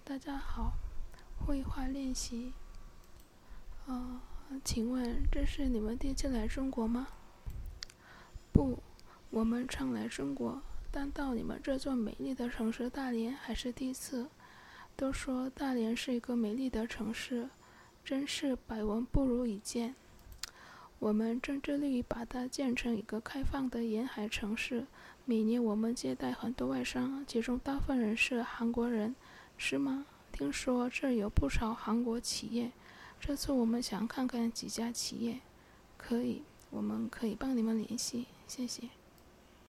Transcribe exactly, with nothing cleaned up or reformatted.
大家好，绘画练习。呃，请问这是你们第一次来中国吗？不，我们常来中国，但到你们这座美丽的城市大连还是第一次。都说大连是一个美丽的城市，真是百闻不如一见。我们正致力于把它建成一个开放的沿海城市。每年我们接待很多外商，其中大部分人是韩国人，是吗？听说这儿有不少韩国企业，这次我们想看看几家企业。可以，我们可以帮你们联系，谢谢。